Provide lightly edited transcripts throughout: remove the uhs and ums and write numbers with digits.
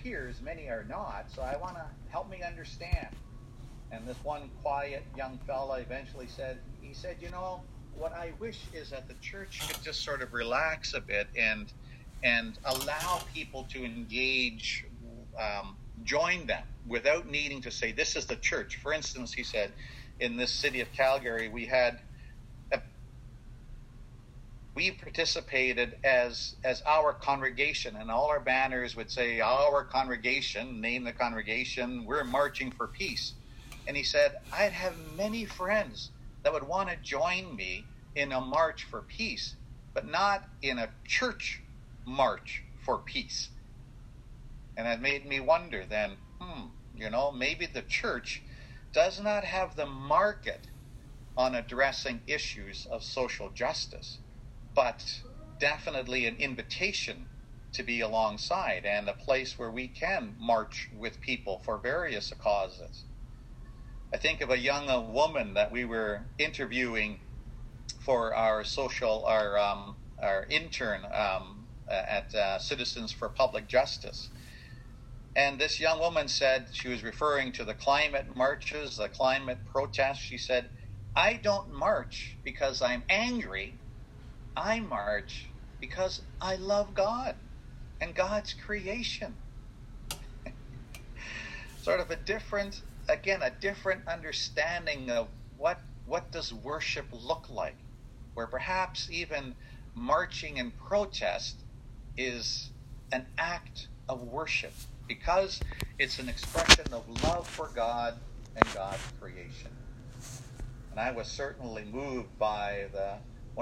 peers, many are not, so I want to help me understand. And this one quiet young fella eventually said, what I wish is that the church could just sort of relax a bit and allow people to engage, join them without needing to say, this is the church. For instance, he said, in this city of Calgary, we participated as our congregation, and all our banners would say, our congregation, name the congregation, we're marching for peace. And he said, I'd have many friends that would want to join me in a march for peace, but not in a church march for peace. And it made me wonder then, maybe the church does not have the market on addressing issues of social justice, but definitely an invitation to be alongside and a place where we can march with people for various causes. I think of a young woman that we were interviewing for our intern at Citizens for Public Justice. And this young woman said, she was referring to the climate marches, the climate protests. She said, I don't march because I'm angry. I march because I love God and God's creation. Sort of a different understanding of what does worship look like, where perhaps even marching and protest is an act of worship because it's an expression of love for God and God's creation. And I was certainly moved by the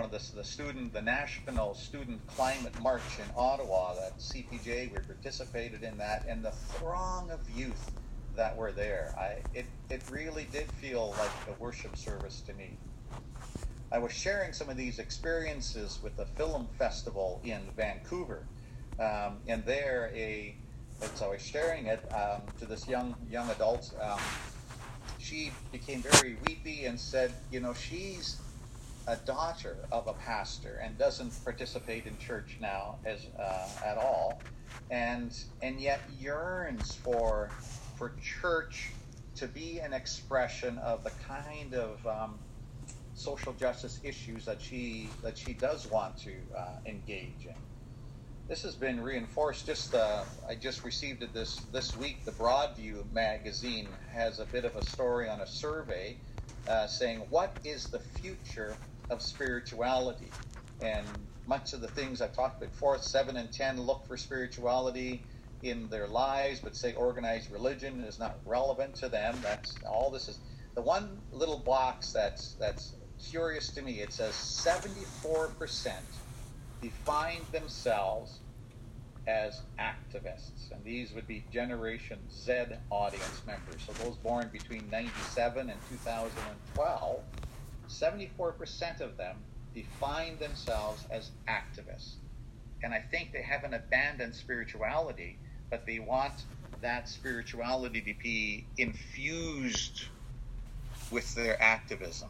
National Student Climate March in Ottawa, that CPJ, we participated in that, and the throng of youth that were there. It really did feel like a worship service to me. I was sharing some of these experiences with the film festival in Vancouver, and there I was sharing it to this young adult. She became very weepy and said, she's a daughter of a pastor and doesn't participate in church now at all, and yet yearns for church to be an expression of the kind of social justice issues that she does want to engage in. This has been reinforced. I just received it this week. The Broadview magazine has a bit of a story on a survey saying, what is the future of spirituality? And much of the things I've talked about before, 7 in 10 look for spirituality in their lives, but say organized religion is not relevant to them. That's all this is. The one little box that's curious to me, it says 74% define themselves as activists, and these would be Generation Z audience members, so those born between 97 and 2012. 74% of them define themselves as activists, and I think they haven't abandoned spirituality, but they want that spirituality to be infused with their activism.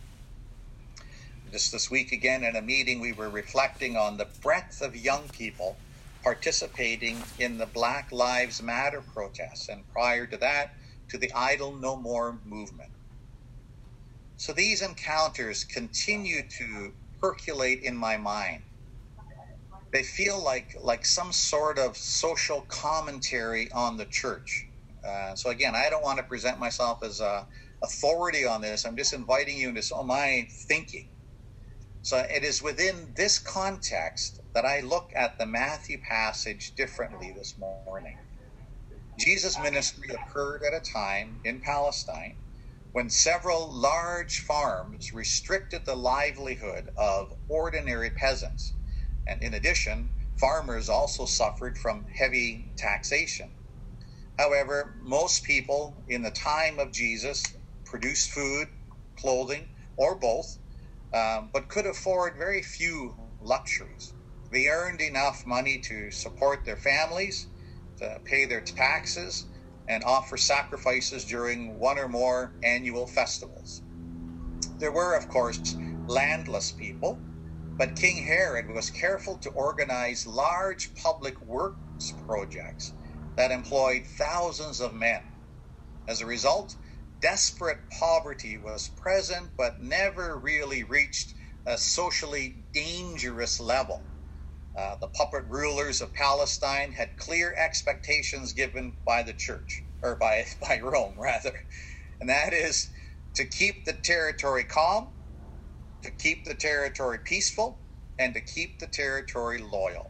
Just this week again in a meeting, we were reflecting on the breadth of young people participating in the Black Lives Matter protests, and prior to that, to the Idle No More movement. So these encounters continue to percolate in my mind. They feel like some sort of social commentary on the church. So again, I don't want to present myself as a authority on this. I'm just inviting you into my thinking. So it is within this context that I look at the Matthew passage differently this morning. Jesus' ministry occurred at a time in Palestine when several large farms restricted the livelihood of ordinary peasants. And in addition, farmers also suffered from heavy taxation. However, most people in the time of Jesus produced food, clothing, or both, but could afford very few luxuries. They earned enough money to support their families, to pay their taxes, and offer sacrifices during one or more annual festivals. There were, of course, landless people, but King Herod was careful to organize large public works projects that employed thousands of men. As a result, desperate poverty was present but never really reached a socially dangerous level. The puppet rulers of Palestine had clear expectations given by the church, or by Rome rather, and that is to keep the territory calm, to keep the territory peaceful, and to keep the territory loyal.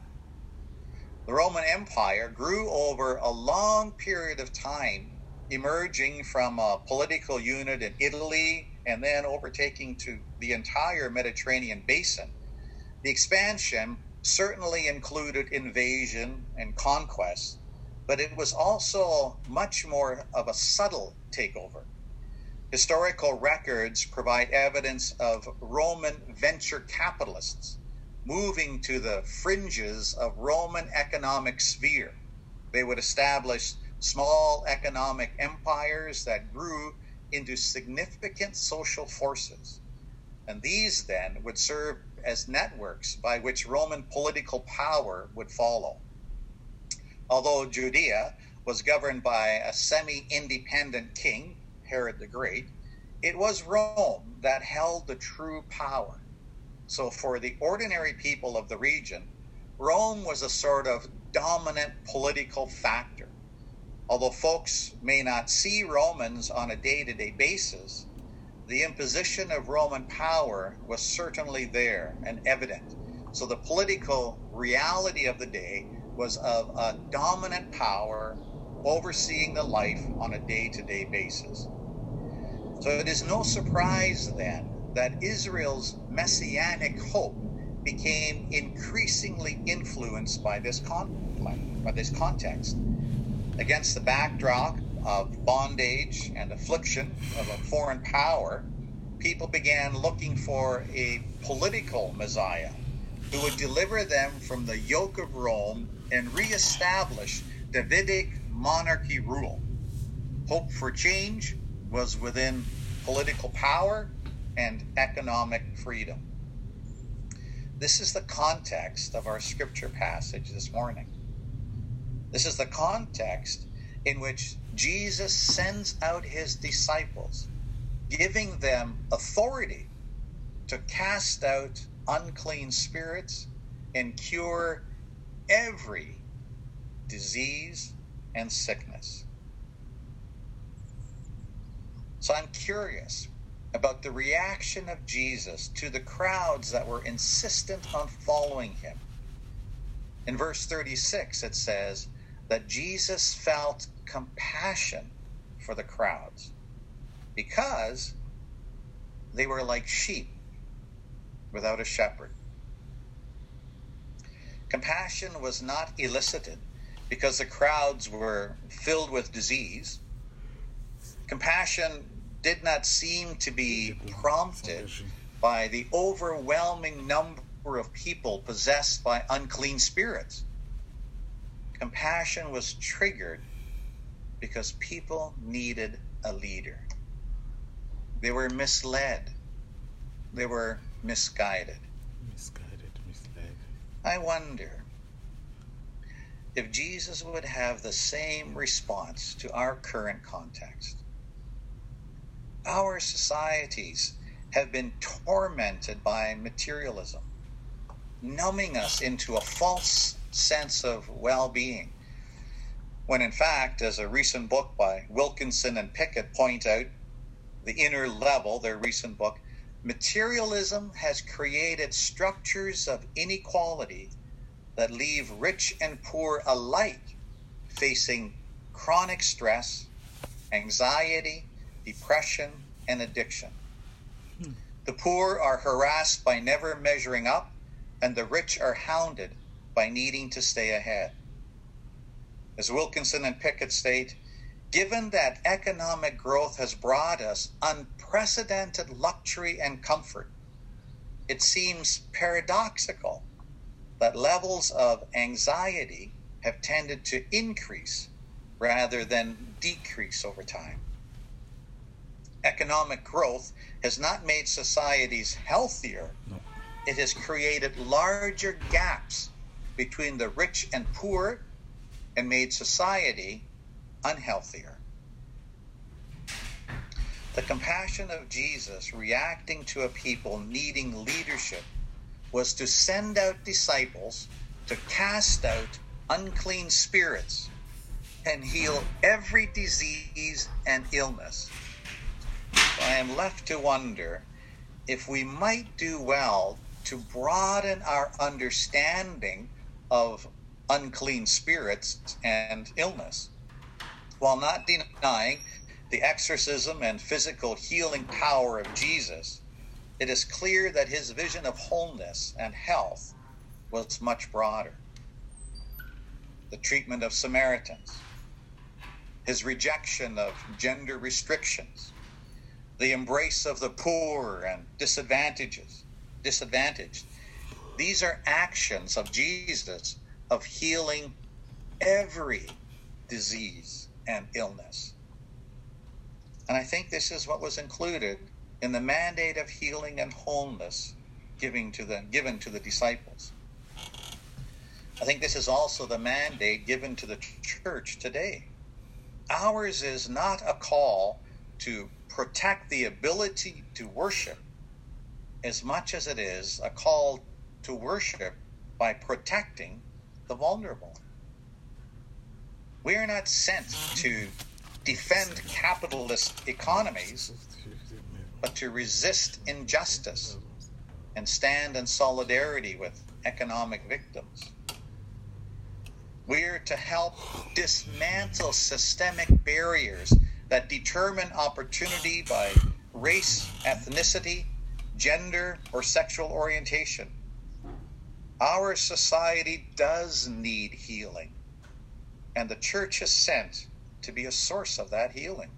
The Roman Empire grew over a long period of time, emerging from a political unit in Italy and then overtaking to the entire Mediterranean basin. The expansion certainly included invasion and conquest, but it was also much more of a subtle takeover. Historical records provide evidence of Roman venture capitalists moving to the fringes of Roman economic sphere. They would establish small economic empires that grew into significant social forces. And these then would serve as networks by which Roman political power would follow. Although Judea was governed by a semi-independent king, Herod the Great, it was Rome that held the true power. So for the ordinary people of the region, Rome was a sort of dominant political factor. Although folks may not see Romans on a day-to-day basis, the imposition of Roman power was certainly there and evident. So the political reality of the day was of a dominant power overseeing the life on a day-to-day basis. So it is no surprise then that Israel's messianic hope became increasingly influenced by this context. Against the backdrop of bondage and affliction of a foreign power, people began looking for a political Messiah who would deliver them from the yoke of Rome and reestablish Davidic monarchy rule. Hope for change was within political power and economic freedom. This is the context of our scripture passage this morning. This is the context in which Jesus sends out his disciples, giving them authority to cast out unclean spirits and cure every disease and sickness. So I'm curious about the reaction of Jesus to the crowds that were insistent on following him. In verse 36, it says that Jesus felt compassion for the crowds because they were like sheep without a shepherd. Compassion was not elicited because the crowds were filled with disease. Compassion did not seem to be prompted by the overwhelming number of people possessed by unclean spirits. Compassion was triggered because people needed a leader. They were misled. They were misguided. Misled. I wonder if Jesus would have the same response to our current context. Our societies have been tormented by materialism, numbing us into a false sense of well-being, when in fact, as a recent book by Wilkinson and Pickett point out, The Inner Level, their recent book, materialism has created structures of inequality that leave rich and poor alike facing chronic stress, anxiety, depression, and addiction. The poor are harassed by never measuring up, and the rich are hounded by needing to stay ahead. As Wilkinson and Pickett state, given that economic growth has brought us unprecedented luxury and comfort, it seems paradoxical that levels of anxiety have tended to increase rather than decrease over time. Economic growth has not made societies healthier. No. It has created larger gaps between the rich and poor and made society unhealthier. The compassion of Jesus reacting to a people needing leadership was to send out disciples to cast out unclean spirits and heal every disease and illness. So I am left to wonder if we might do well to broaden our understanding of unclean spirits and illness, while not denying the exorcism and physical healing power of Jesus. It is clear that his vision of wholeness and health was much broader. The treatment of Samaritans, his rejection of gender restrictions, the embrace of the poor and disadvantaged. These are actions of Jesus of healing every disease and illness. And I think this is what was included in the mandate of healing and wholeness given to the disciples. I think this is also the mandate given to the church today. Ours is not a call to protect the ability to worship as much as it is a call to worship by protecting the vulnerable. We are not sent to defend capitalist economies, but to resist injustice and stand in solidarity with economic victims. We are to help dismantle systemic barriers that determine opportunity by race, ethnicity, gender, or sexual orientation. Our society does need healing, and the church is sent to be a source of that healing.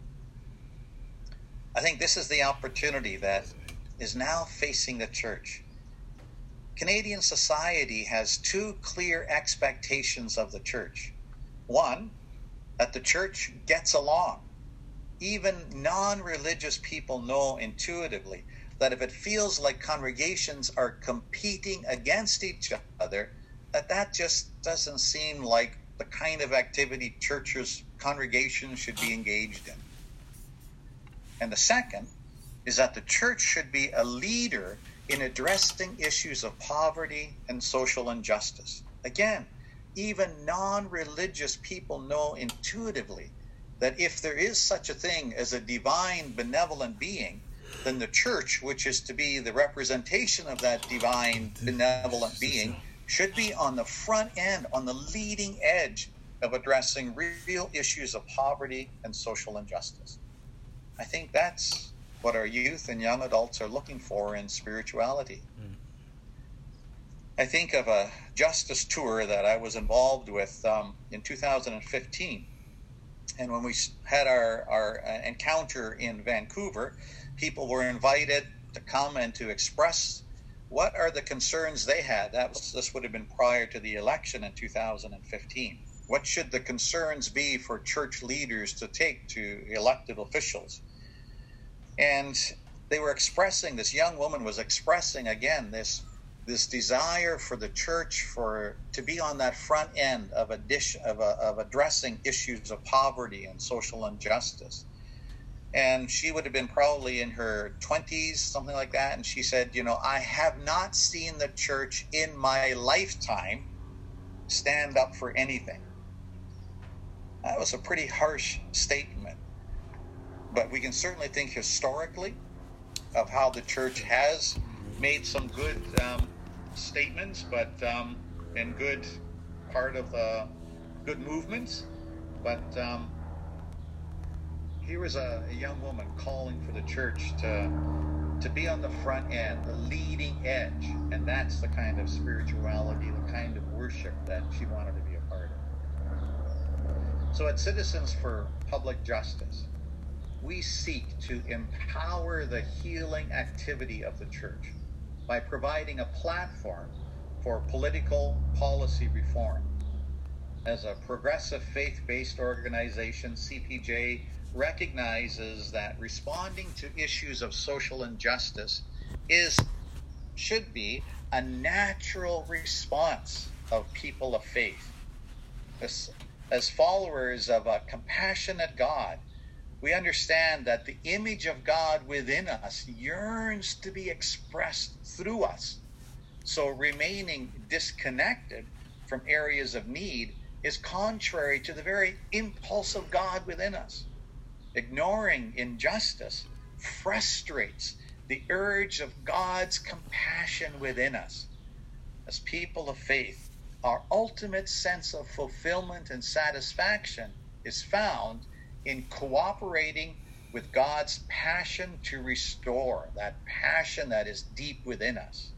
I think this is the opportunity that is now facing the church. Canadian society has two clear expectations of the church. One, that the church gets along. Even non-religious people know intuitively that if it feels like congregations are competing against each other, that just doesn't seem like the kind of activity congregations should be engaged in. And the second is that the church should be a leader in addressing issues of poverty and social injustice. Again, even non-religious people know intuitively that if there is such a thing as a divine benevolent being, then the church, which is to be the representation of that divine benevolent being, should be on the front end, on the leading edge of addressing real issues of poverty and social injustice. I think that's what our youth and young adults are looking for in spirituality. I think of a justice tour that I was involved with in 2015. And when we had our encounter in Vancouver, people were invited to come and to express what are the concerns they had. This would have been prior to the election in 2015. What should the concerns be for church leaders to take to elected officials? And they were expressing, this young woman was expressing again this desire for the church to be on that front end of addressing issues of poverty and social injustice. And she would have been probably in her 20s, something like that. And she said, I have not seen the church in my lifetime stand up for anything. That was a pretty harsh statement. But we can certainly think historically of how the church has made some good statements, and good part of good movements. But here was a young woman calling for the church to be on the front end, the leading edge, and that's the kind of spirituality, the kind of worship that she wanted to be a part of. So at Citizens for Public Justice, we seek to empower the healing activity of the church by providing a platform for political policy reform. As a progressive faith-based organization, CPJ recognizes that responding to issues of social injustice should be a natural response of people of faith. as followers of a compassionate God, we understand that the image of God within us yearns to be expressed through us. So remaining disconnected from areas of need is contrary to the very impulse of God within us. Ignoring injustice frustrates the urge of God's compassion within us. As people of faith, our ultimate sense of fulfillment and satisfaction is found in cooperating with God's passion to restore, that passion that is deep within us.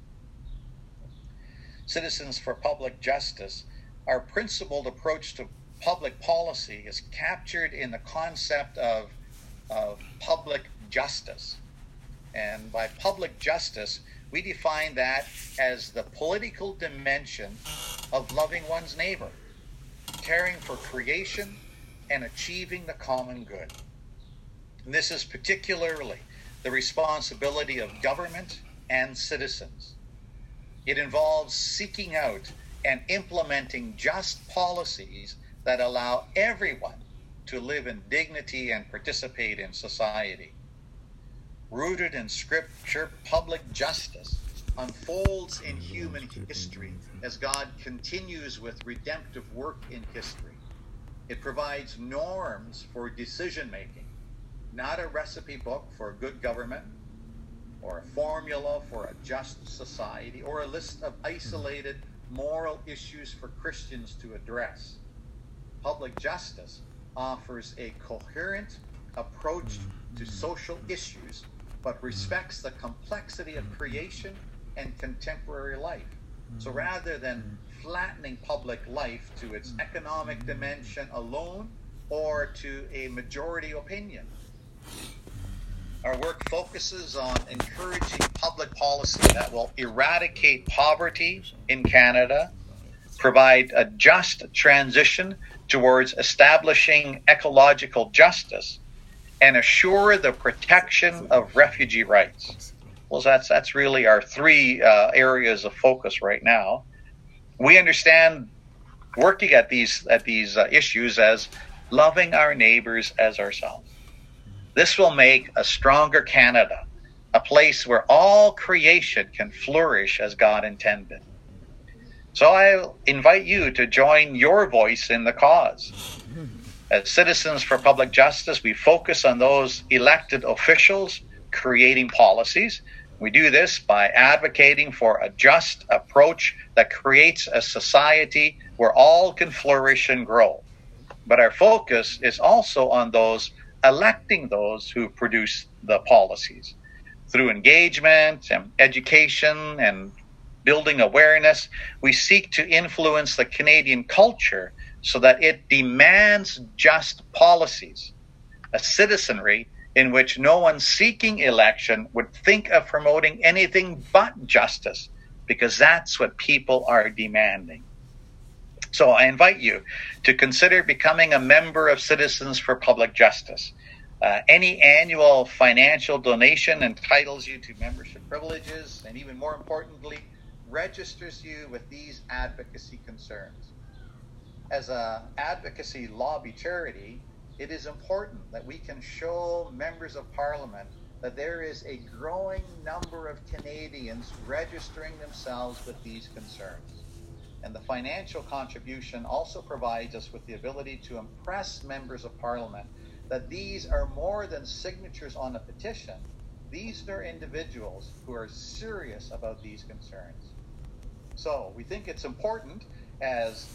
Citizens for Public Justice, our principled approach to public policy is captured in the concept of public justice. And by public justice, we define that as the political dimension of loving one's neighbor, caring for creation, and achieving the common good. And this is particularly the responsibility of government and citizens. It involves seeking out and implementing just policies that allow everyone to live in dignity and participate in society. Rooted in Scripture, public justice unfolds in human history as God continues with redemptive work in history. It provides norms for decision-making, not a recipe book for a good government, or a formula for a just society, or a list of isolated moral issues for Christians to address. Public justice offers a coherent approach to social issues, but respects the complexity of creation and contemporary life. So rather than flattening public life to its economic dimension alone or to a majority opinion, our work focuses on encouraging public policy that will eradicate poverty in Canada, provide a just transition towards establishing ecological justice, and assure the protection of refugee rights. Well, that's really our three areas of focus right now. We understand working at these issues as loving our neighbors as ourselves. This will make a stronger Canada, a place where all creation can flourish as God intended. So I invite you to join your voice in the cause. As Citizens for Public Justice, we focus on those elected officials creating policies. We do this by advocating for a just approach that creates a society where all can flourish and grow. But our focus is also on those electing those who produce the policies. Through engagement and education and building awareness, we seek to influence the Canadian culture so that it demands just policies, a citizenry in which no one seeking election would think of promoting anything but justice, because that's what people are demanding. So I invite you to consider becoming a member of Citizens for Public Justice. Any annual financial donation entitles you to membership privileges, and even more importantly, registers you with these advocacy concerns. As an advocacy lobby charity, it is important that we can show members of Parliament that there is a growing number of Canadians registering themselves with these concerns. And the financial contribution also provides us with the ability to impress members of Parliament that these are more than signatures on a petition. These are individuals who are serious about these concerns. So we think it's important as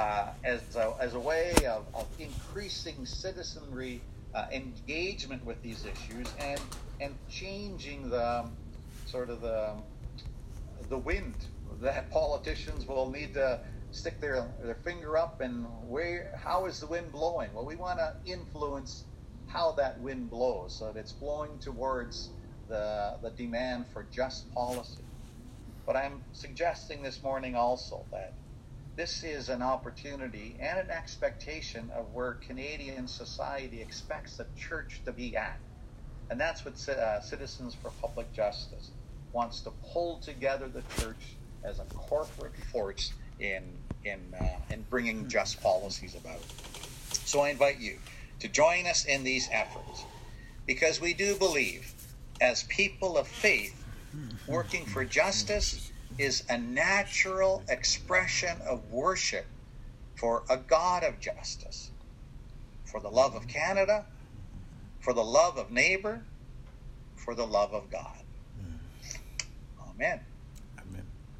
a way of increasing citizenry engagement with these issues and changing the sort of the wind that politicians will need to stick their finger up and how is the wind blowing? Well, we want to influence how that wind blows so that it's blowing towards the demand for just policy. But I'm suggesting this morning also that this is an opportunity and an expectation of where Canadian society expects the church to be at. And that's what Citizens for Public Justice wants to pull together the church as a corporate force in bringing just policies about. So I invite you to join us in these efforts, because we do believe, as people of faith, working for justice is a natural expression of worship for a God of justice, for the love of Canada, for the love of neighbor, for the love of God. Amen. Amen.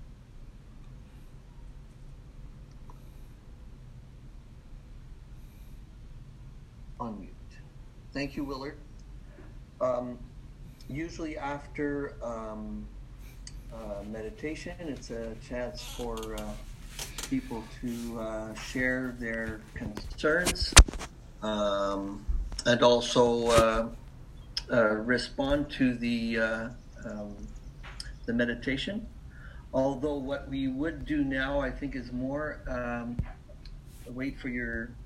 On mute. Thank you, Willard. Usually after meditation, it's a chance for people to share their concerns and also respond to the meditation. Although what we would do now, I think, is more wait for your